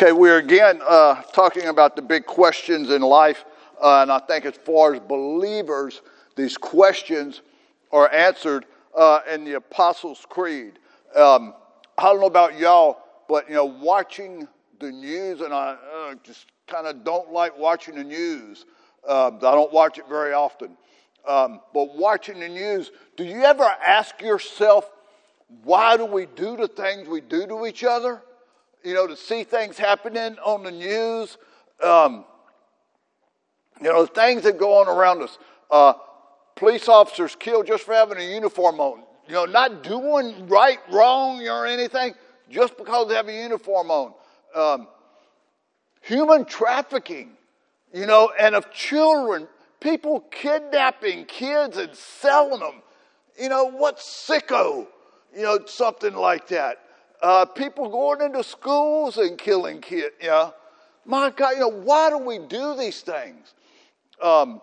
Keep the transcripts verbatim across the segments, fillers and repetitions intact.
Okay, we're again uh, talking about the big questions in life, uh, and I think as far as believers, these questions are answered uh, in the Apostles' Creed. Um, I don't know about y'all, but you know, watching the news, and I uh, just kind of don't like watching the news. Uh, I don't watch it very often, um, but watching the news, do you ever ask yourself, why do we do the things we do to each other? You know, to see things happening on the news, um, you know, the things that go on around us. Uh, police officers killed just for having a uniform on. You know, not doing right, wrong, or anything, just because they have a uniform on. Um, human trafficking, you know, and of children, people kidnapping kids and selling them. You know, what sicko, you know, something like that. Uh, people going into schools and killing kids, you know. My God, you know, why do we do these things? Um,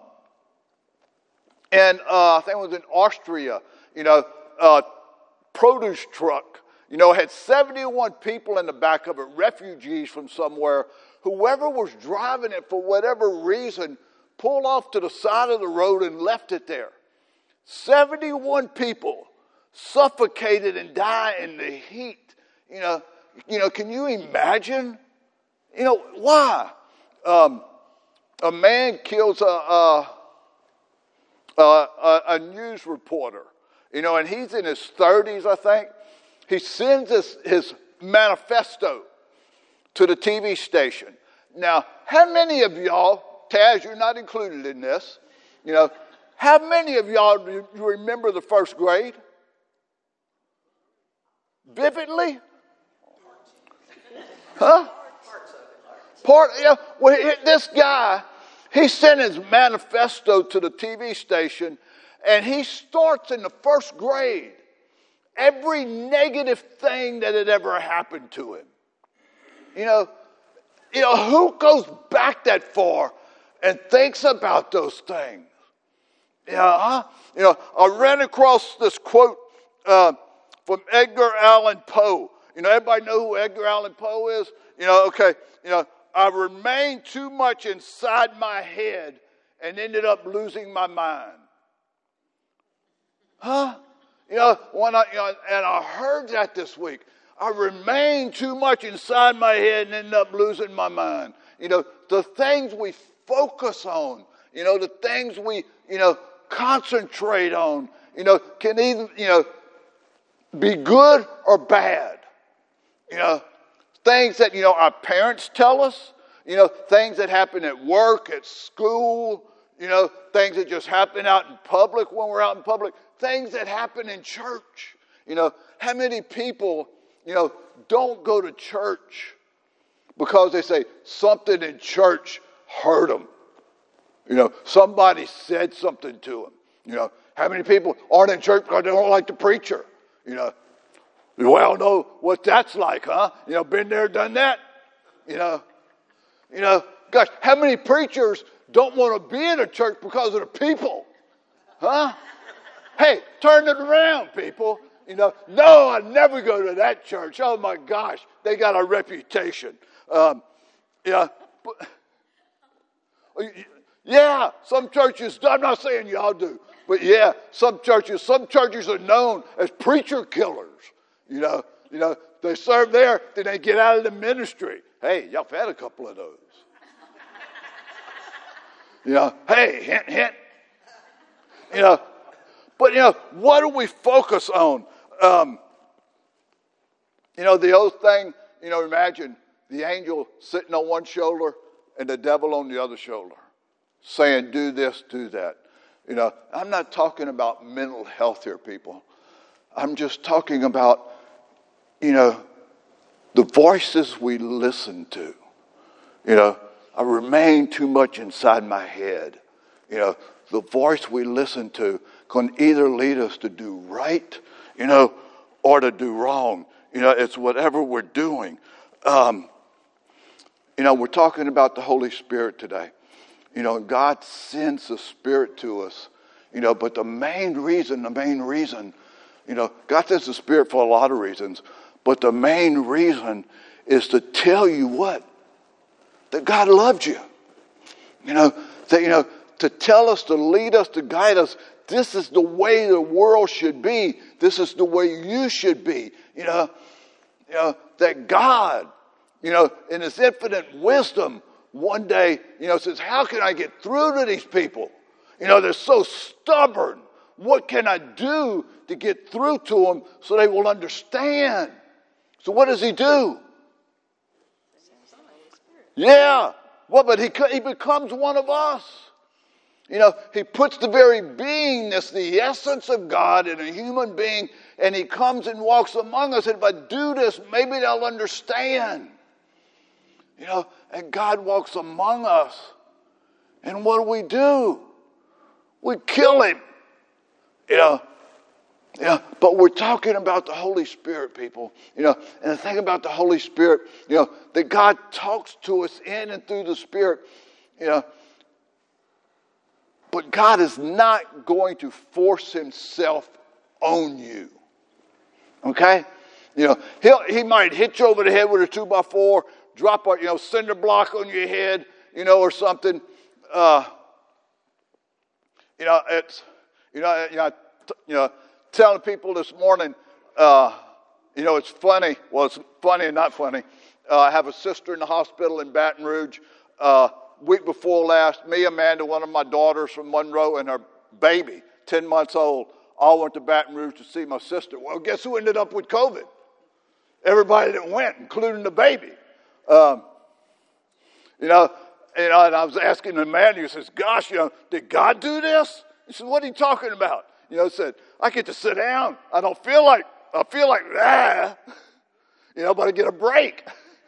and uh, I think it was in Austria, you know, uh, produce truck, you know, had seventy-one people in the back of it, refugees from somewhere. Whoever was driving it, for whatever reason, pulled off to the side of the road and left it there. seventy-one people suffocated and died in the heat. You know, you know, can you imagine? You know, why? Um, a man kills a, a, a, a news reporter, you know, and he's in his thirties, I think. He sends his, his manifesto to the T V station. Now, how many of y'all, Taz, you're not included in this, you know, how many of y'all do you remember the first grade? Vividly? Huh? Part, yeah. Well, this guy, he sent his manifesto to the T V station, and he starts in the first grade every negative thing that had ever happened to him. You know, you know, who goes back that far and thinks about those things? Yeah, huh? You know, I ran across this quote uh, from Edgar Allan Poe. You know, everybody know who Edgar Allan Poe is? You know, okay, you know, I remained too much inside my head and ended up losing my mind. Huh? You know, when I, you know, and I heard that this week. I remained too much inside my head and ended up losing my mind. You know, the things we focus on, you know, the things we, you know, concentrate on, you know, can either, you know, be good or bad. You know, things that, you know, our parents tell us, you know, things that happen at work, at school, you know, things that just happen out in public when we're out in public, things that happen in church. You know, how many people, you know, don't go to church because they say something in church hurt them. You know, somebody said something to them. You know, how many people aren't in church because they don't like the preacher? You know, we all know what that's like, huh? You know, been there, done that. You know, you know, gosh, how many preachers don't want to be in a church because of the people? Huh? Hey, turn it around, people. You know, no, I never go to that church. Oh my gosh, they got a reputation. Um, yeah, but, yeah, some churches, I'm not saying y'all do, but yeah, some churches, some churches are known as preacher killers. You know, you know, they serve there, then they get out of the ministry. Hey, y'all have had a couple of those. You know, hey, hint, hint. You know, but, you know, what do we focus on? Um, you know, the old thing, you know, imagine the angel sitting on one shoulder and the devil on the other shoulder, saying, do this, do that. You know, I'm not talking about mental health here, people. I'm just talking about, you know, the voices we listen to. You know, I remain too much inside my head. You know, the voice we listen to can either lead us to do right, you know, or to do wrong. You know, it's whatever we're doing. Um, you know, we're talking about the Holy Spirit today. You know, God sends the Spirit to us. You know, but the main reason, the main reason, you know, God sends the Spirit for a lot of reasons. But the main reason is to tell you what? That God loved you. You know, that, you know, to tell us, to lead us, to guide us. This is the way the world should be. This is the way you should be. You know, you know that God, you know, in His infinite wisdom, one day, you know, says, how can I get through to these people? You know, they're so stubborn. What can I do to get through to them so they will understand? So what does He do? Yeah. Well, but he, he becomes one of us. You know, He puts the very beingness, the essence of God in a human being, and He comes and walks among us. And if I do this, maybe they'll understand. You know, and God walks among us. And what do we do? We kill Him. You know, you know, but we're talking about the Holy Spirit, people. You know, and the thing about the Holy Spirit, you know, that God talks to us in and through the Spirit, you know, but God is not going to force Himself on you. Okay? You know, he'll, He might hit you over the head with a two by four, drop a, you know, cinder block on your head, you know, or something. Uh, you know, it's, you know, you know, you know, telling people this morning, uh, you know, it's funny. Well, it's funny and not funny. Uh, I have a sister in the hospital in Baton Rouge. Uh, week before last, me, Amanda, one of my daughters from Monroe, and her baby, ten months old, all went to Baton Rouge to see my sister. Well, guess who ended up with COVID? Everybody that went, including the baby. Um, you know, you know, and I was asking Amanda, he says, gosh, you know, did God do this? He said, what are you talking about? You know, I said, I get to sit down. I don't feel like, I feel like, ah, you know, but I get a break.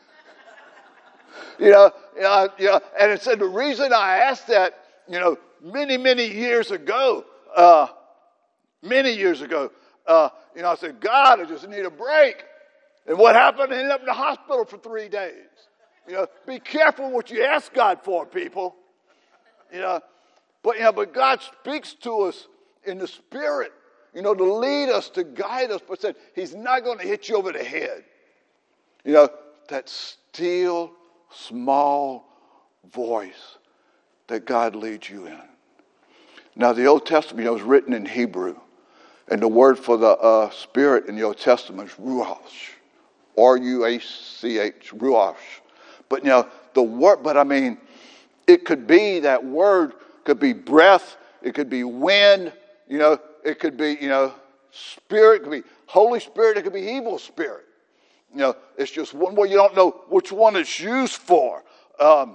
you know, you know, you know, and it said the reason I asked that, you know, many, many years ago, uh, many years ago, uh, you know, I said, God, I just need a break. And what happened? I ended up in the hospital for three days. You know, be careful what you ask God for, people. You know, but, you know, but God speaks to us in the Spirit, you know, to lead us, to guide us, but said He's not going to hit you over the head. You know, that still, small voice that God leads you in. Now, the Old Testament, you know, is written in Hebrew, and the word for the uh, Spirit in the Old Testament is ruach, R U A C H, ruach. But, you know, the word, but I mean, it could be, that word could be breath, it could be wind, you know, it could be, you know, spirit, it could be Holy Spirit, it could be evil spirit. You know, it's just one word. You don't know which one it's used for. Um,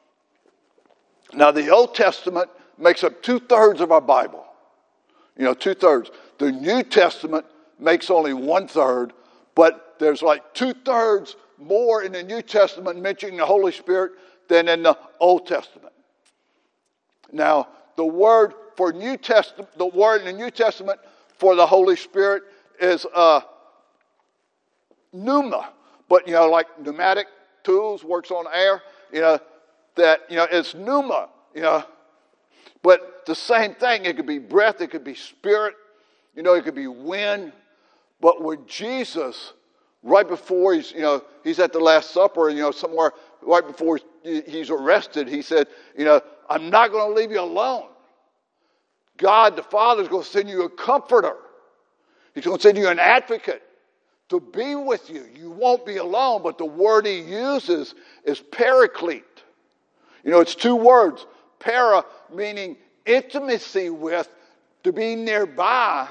now, the Old Testament makes up two-thirds of our Bible. You know, two-thirds. The New Testament makes only one-third, but there's like two-thirds more in the New Testament mentioning the Holy Spirit than in the Old Testament. Now, the word for New Testament, the word in the New Testament for the Holy Spirit is uh, pneuma. But, you know, like pneumatic tools, works on air, you know, that, you know, it's pneuma, you know. But the same thing, it could be breath, it could be spirit, you know, it could be wind. But with Jesus, right before he's, you know, he's at the Last Supper, you know, somewhere right before he's arrested, he said, you know, I'm not going to leave you alone. God, the Father, is going to send you a comforter. He's going to send you an advocate to be with you. You won't be alone, but the word he uses is paraclete. You know, it's two words. Para, meaning intimacy with, to be nearby.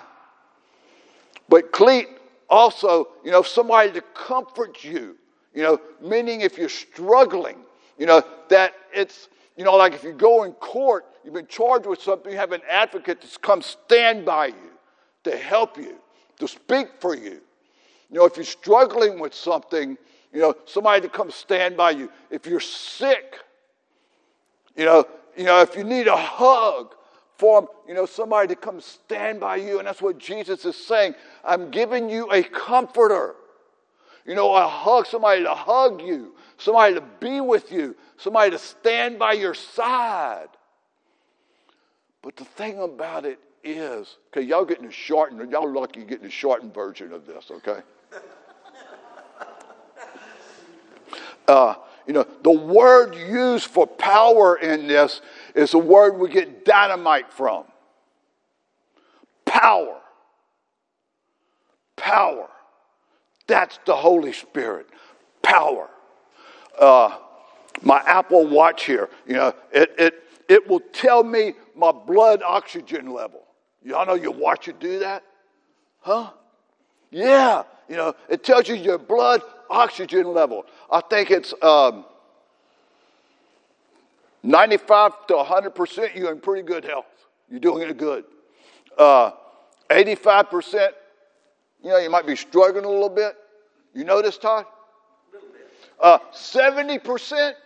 But cleat, also, you know, somebody to comfort you. You know, meaning if you're struggling, you know, that it's, you know, like if you go in court, you've been charged with something, you have an advocate that's come stand by you, to help you, to speak for you. You know, if you're struggling with something, you know, somebody to come stand by you. If you're sick, you know, you know, if you need a hug from, you know, somebody to come stand by you. And that's what Jesus is saying. I'm giving you a comforter. You know, a hug, somebody to hug you, somebody to be with you, somebody to stand by your side. But the thing about it is, okay, y'all getting a shortened, y'all lucky getting a shortened version of this, okay? Uh, you know, the word used for power in this is a word we get dynamite from. Power. Power. That's the Holy Spirit. Power. Uh, my Apple Watch here, you know, it, it, it will tell me my blood oxygen level. Y'all know your watch would do that? Huh? Yeah. You know, it tells you your blood oxygen level. I think it's um, ninety-five to one hundred percent, you're in pretty good health. You're doing it good. Uh, eighty-five percent, you know, you might be struggling a little bit. You know this, Todd? A little bit. Uh, seventy percent,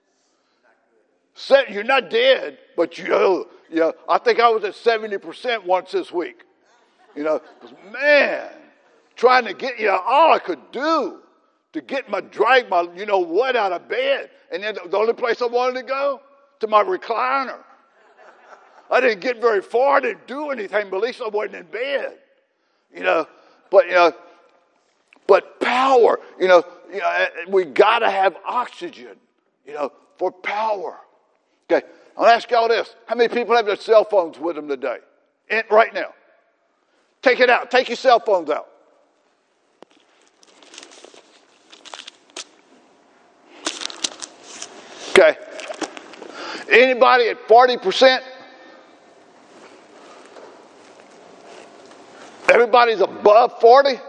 you're not dead, but you know, you know, I think I was at seventy percent once this week. You know, because man, trying to get, you know, all I could do to get my, drag my, you know what, out of bed. And then the only place I wanted to go, to my recliner. I didn't get very far, I didn't do anything, but at least I wasn't in bed. You know, but, you know, but power, you know, you know we got to have oxygen, you know, for power. Okay, I'll ask y'all this. How many people have their cell phones with them today? In, right now. Take it out. Take your cell phones out. Okay. Anybody at forty percent? Everybody's above forty?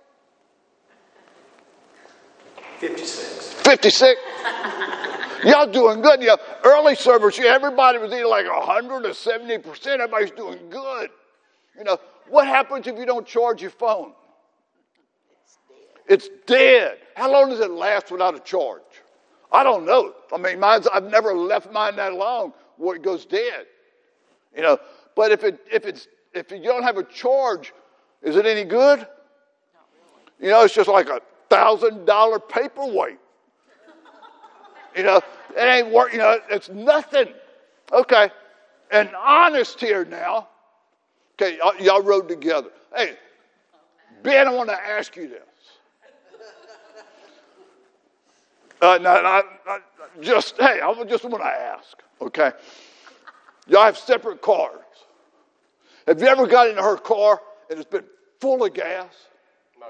fifty-six. fifty-six? Y'all doing good. You know, early service, everybody was either like one hundred or seventy percent. Everybody's doing good. You know, what happens if you don't charge your phone? It's dead. It's dead. How long does it last without a charge? I don't know. I mean, mine's, I've never left mine that long where it goes dead. You know, but if it if it's if you don't have a charge, is it any good? Not really. You know, it's just like a thousand dollar paperweight. You know, it ain't work. You know, it's nothing. Okay, and honest here now. Okay, y'all, y'all rode together. Hey, Ben, I want to ask you this. Uh, no, no, no, just, hey, I just want to ask, okay? Y'all have separate cars. Have you ever got into her car and it's been full of gas? No.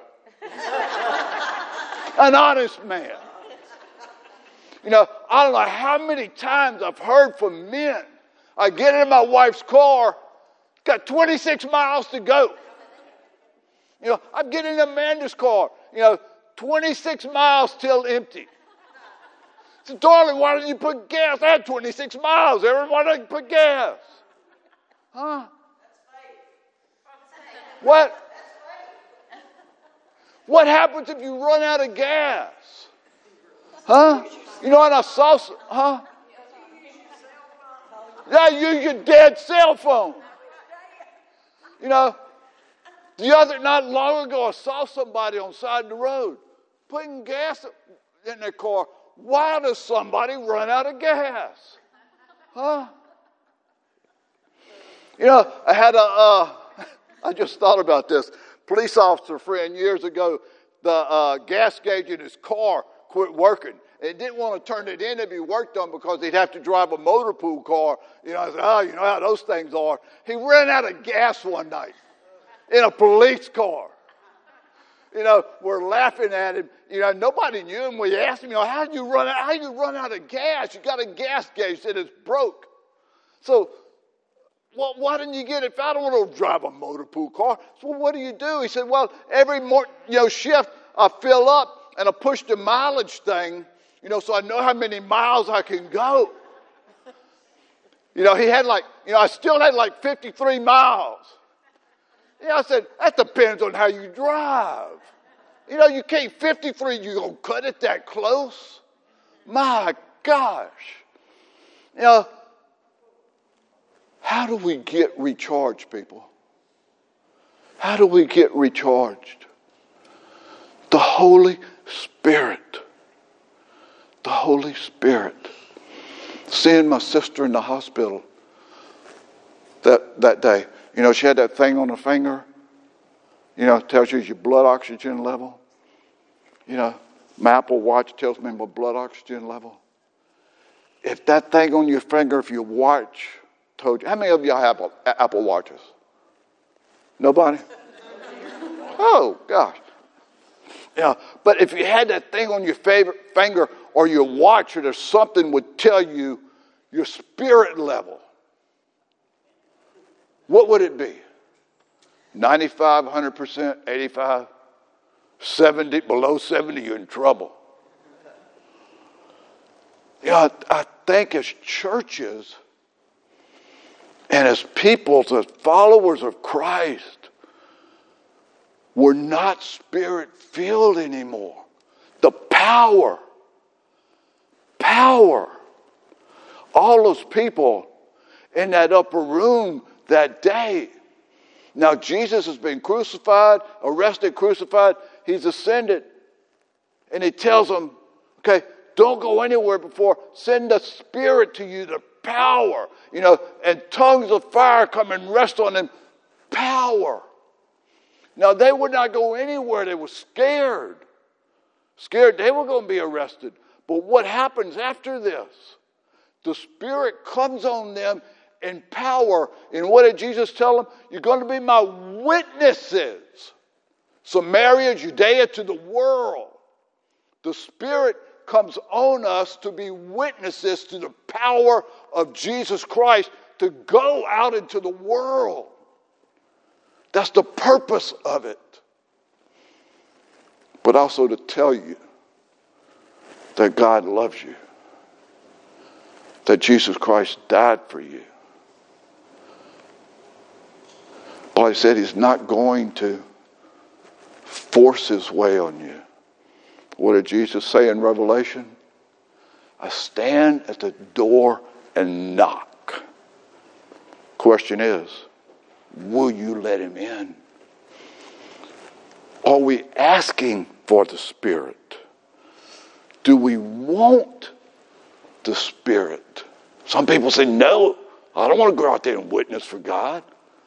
An honest man. You know, I don't know how many times I've heard from men. I get in my wife's car, got twenty-six miles to go. You know, I'm getting in Amanda's car, you know, twenty-six miles till empty. I said, darling, why didn't you put gas? I had twenty-six miles. Everyone didn't put gas. Huh? What? What happens if you run out of gas? Huh? You know what I saw? Huh? Yeah, use your dead cell phone. You know, the other, not long ago, I saw somebody on the side of the road putting gas in their car. Why does somebody run out of gas? Huh? You know, I had a, uh, I just thought about this. Police officer friend years ago, the uh, gas gauge in his car quit working. And didn't want to turn it in to be worked on because he'd have to drive a motor pool car. You know, I said, oh, you know how those things are. He ran out of gas one night in a police car. You know, we're laughing at him. You know, nobody knew him. We asked him, you know, how did you run out? How did you run out of gas? You got a gas gauge that is broke. So, well, why didn't you get it? If I don't want to drive a motor pool car, so what do you do? He said, well, every more, you know, shift I fill up and I push the mileage thing, you know, so I know how many miles I can go. You know, he had like, you know, I still had like fifty-three miles. You know, I said, that depends on how you drive. You know, you can't fifty-three, you're going to cut it that close? My gosh. You know, how do we get recharged, people? How do we get recharged? The Holy Spirit. The Holy Spirit. Seeing my sister in the hospital that, that day. You know, she had that thing on her finger. You know, it tells you your blood oxygen level. You know, My Apple Watch tells me my blood oxygen level. If that thing on your finger, if your watch told you, how many of y'all have Apple Watches? Nobody? Oh, gosh. Yeah, but if you had that thing on your favorite finger or your watch or there's something would tell you your spirit level, what would it be? ninety-five, one hundred percent, eighty-five, seventy, below seventy, you're in trouble. Yeah, I think as churches and as people, as followers of Christ, we're not spirit-filled anymore. The power, power. All those people in that upper room that day. Now, Jesus has been crucified, arrested, crucified. He's ascended. And he tells them, okay, don't go anywhere before. Send the Spirit to you, the power. You know, and tongues of fire come and rest on them. Power. Now, they would not go anywhere. They were scared. Scared they were going to be arrested. But what happens after this? The Spirit comes on them in power. And what did Jesus tell them? You're going to be my witnesses. Samaria, Judea, to the world. The Spirit comes on us to be witnesses to the power of Jesus Christ to go out into the world. That's the purpose of it. But also to tell you that God loves you. That Jesus Christ died for you. Paul said he's not going to force his way on you. What did Jesus say in Revelation? I stand at the door and knock. Question is, will you let him in? Are we asking for the Spirit? Do we want the Spirit? Some people say, no, I don't want to go out there and witness for God.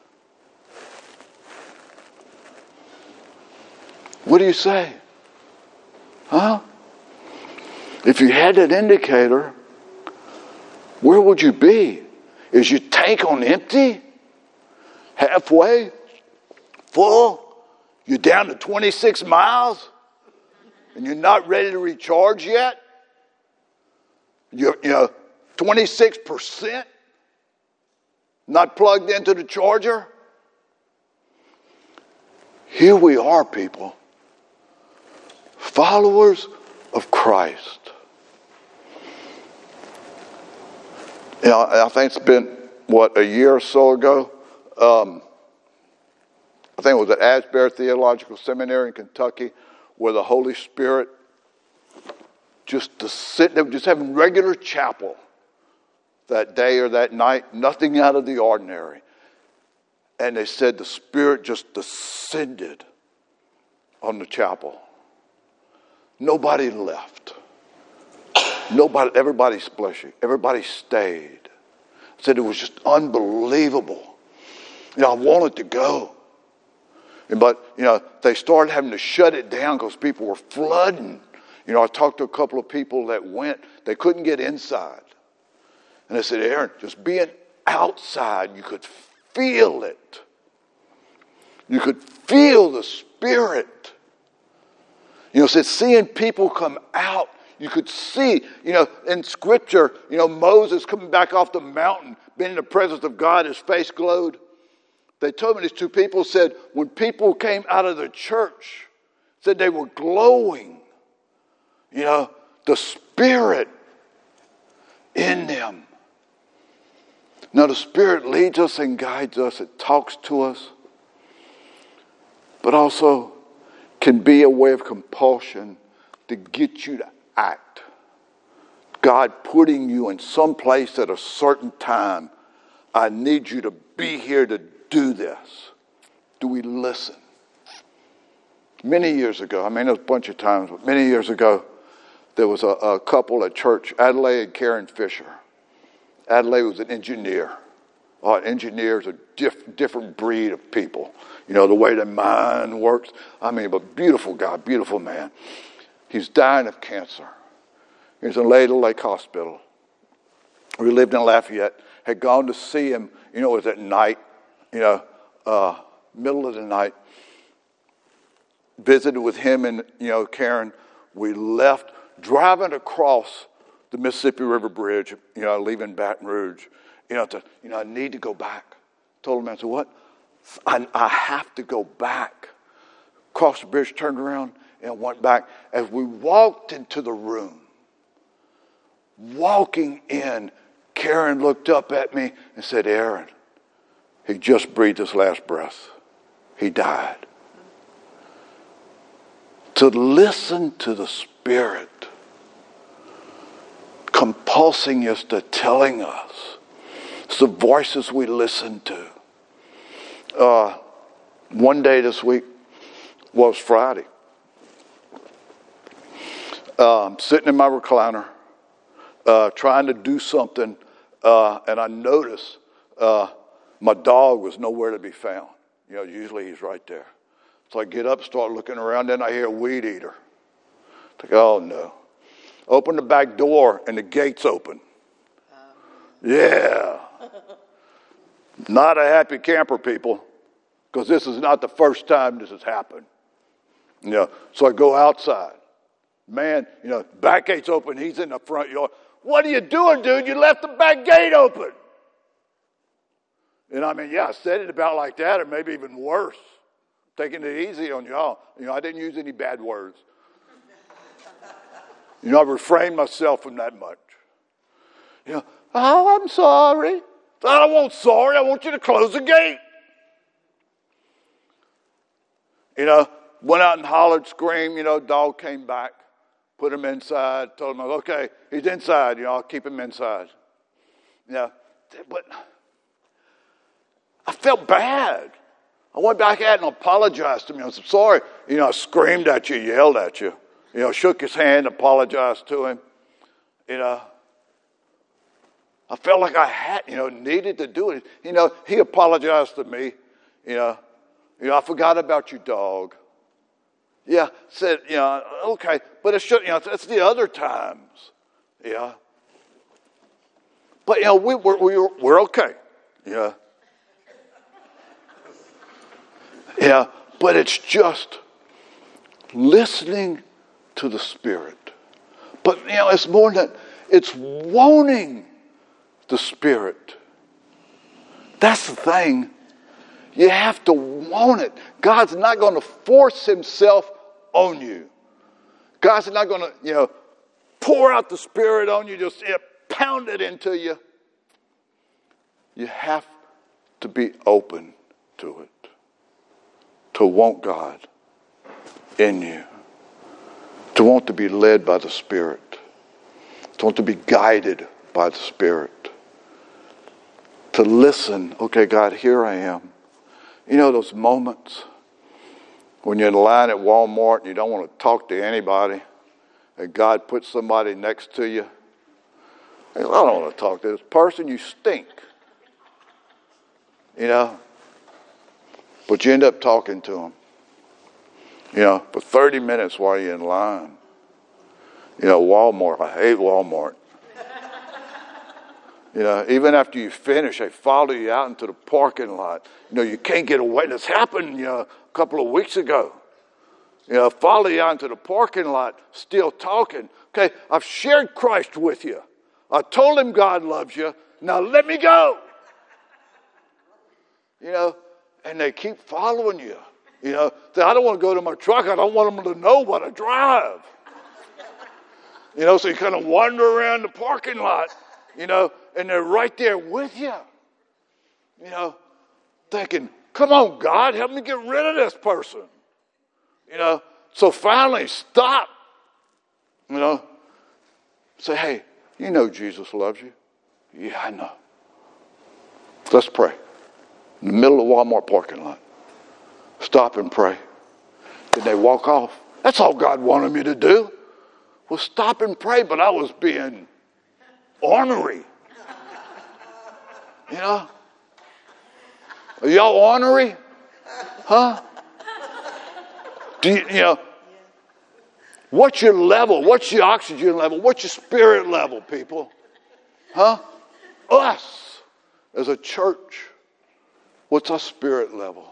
What do you say? Huh? If you had that indicator, where would you be? Is your tank on empty? Halfway? Full? You're down to twenty-six miles? And you're not ready to recharge yet? You're, you know, twenty-six percent? Not plugged into the charger? Here we are, people. Followers of Christ. You know, I think it's been, what, a year or so ago? Um, I think it was at Asbury Theological Seminary in Kentucky, where the Holy Spirit just to sit, they were just having regular chapel that day or that night, nothing out of the ordinary. And they said the Spirit just descended on the chapel. Nobody left. Nobody, everybody, bless you, everybody stayed. Said it was just unbelievable. You know, I wanted to go. But, you know, they started having to shut it down because people were flooding. You know, I talked to a couple of people that went. They couldn't get inside. And they said, Aaron, just being outside, you could feel it. You could feel the Spirit. You know, said seeing people come out, you could see, you know, in Scripture, you know, Moses coming back off the mountain, being in the presence of God, his face glowed. They told me these two people said when people came out of the church, said they were glowing. You know, the Spirit in them. Now the Spirit leads us and guides us. It talks to us. But also can be a way of compulsion to get you to act. God putting you in some place at a certain time. I need you to be here to do this. Do we listen? Many years ago, I mean, it was a bunch of times, but many years ago, there was a, a couple at church, Adelaide and Karen Fisher. Adelaide was an engineer. Oh, engineers are a diff, different breed of people. You know, the way their mind works. I mean, but beautiful guy, beautiful man. He's dying of cancer. He was in Lady Lake Hospital. We lived in Lafayette. Had gone to see him, you know, it was at night, you know, uh, middle of the night. Visited with him and, you know, Karen. We left, driving across the Mississippi River Bridge, you know, leaving Baton Rouge. You know, to, you know, I need to go back. Told him, I said, what? I, I have to go back. Crossed the bridge, turned around, and went back. As we walked into the room, walking in, Karen looked up at me and said, Aaron, he just breathed his last breath. He died. To listen to the Spirit compulsing us, to telling us. It's the voices we listen to. Uh, one day this week was Friday. Uh, I'm sitting in my recliner, uh, trying to do something, uh, and I noticed uh, my dog was nowhere to be found. You know, usually he's right there. So I get up, start looking around, then I hear a weed eater. I think, oh no. Open the back door, and the gate's open. Yeah. Not a happy camper, people, because this is not the first time this has happened. You know, so I go outside. Man, you know, back gate's open. He's in the front yard. What are you doing, dude? You left the back gate open. And I mean, yeah, I said it about like that, or maybe even worse. Taking it easy on y'all. You know, I didn't use any bad words. You know, I refrained myself from that much. You know, oh, I'm sorry. I don't want sorry. I want you to close the gate. You know, went out and hollered, screamed. You know, dog came back, put him inside, told him, okay, he's inside. You know, I'll keep him inside. You know, but I felt bad. I went back at and apologized to him. I said, sorry. You know, I screamed at you, yelled at you. You know, shook his hand, apologized to him. You know, I felt like I had, you know, needed to do it. You know, he apologized to me. You know, you know, I forgot about you, dog. Yeah, said, you know, okay, but it should, you know, it's the other times. Yeah. But, you know, we, we're, we're, we're okay. Yeah. Yeah, but it's just listening to the Spirit. But, you know, it's more than that. It's wanting the Spirit. That's the thing. You have to want it. God's not going to force himself on you. God's not going to, you know, pour out the Spirit on you, just you know, pound it into you. You have to be open to it. To want God in you. To want to be led by the Spirit. To want to be guided by the Spirit. To listen, okay, God, here I am. You know those moments when you're in line at Walmart and you don't want to talk to anybody, and God puts somebody next to you. I don't want to talk to this person, you stink. You know? But you end up talking to them. You know, for thirty minutes while you're in line. You know, Walmart, I hate Walmart. You know, even after you finish, they follow you out into the parking lot. You know, you can't get away. This happened, you know, a couple of weeks ago. You know, follow you out into the parking lot, still talking. Okay, I've shared Christ with you. I told him God loves you. Now let me go. You know, and they keep following you. You know, I don't want to go to my truck. I don't want them to know what I drive. You know, so you kind of wander around the parking lot, you know, and they're right there with you. You know, thinking, come on, God, help me get rid of this person. You know, so finally stop. You know, say, hey, you know Jesus loves you. Yeah, I know. Let's pray. In the middle of the Walmart parking lot. Stop and pray. Then they walk off. That's all God wanted me to do. Well, stop and pray, but I was being ornery. You know? Are y'all ornery? Huh? Do you, you know? What's your level? What's your oxygen level? What's your spirit level, people? Huh? Us as a church. What's our spirit level?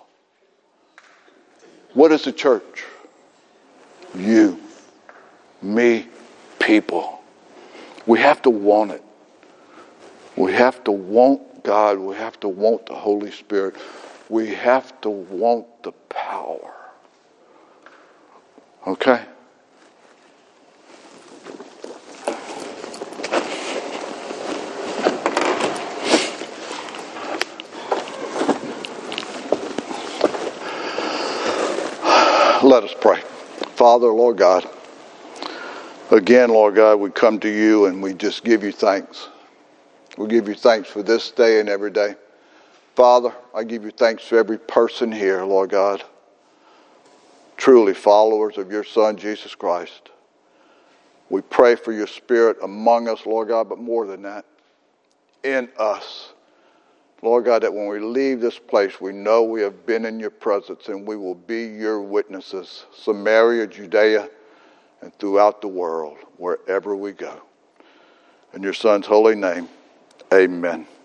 What is the church? You, me, people. We have to want it. We have to want God. We have to want the Holy Spirit. We have to want the power. Okay? Let us pray. Father, Lord God, again, Lord God, we come to you and we just give you thanks. We give you thanks for this day and every day. Father, I give you thanks for every person here, Lord God, truly followers of your Son, Jesus Christ. We pray for your Spirit among us, Lord God, but more than that, in us. Lord God, that when we leave this place, we know we have been in your presence and we will be your witnesses, Samaria, Judea, and throughout the world, wherever we go. In your Son's holy name, amen.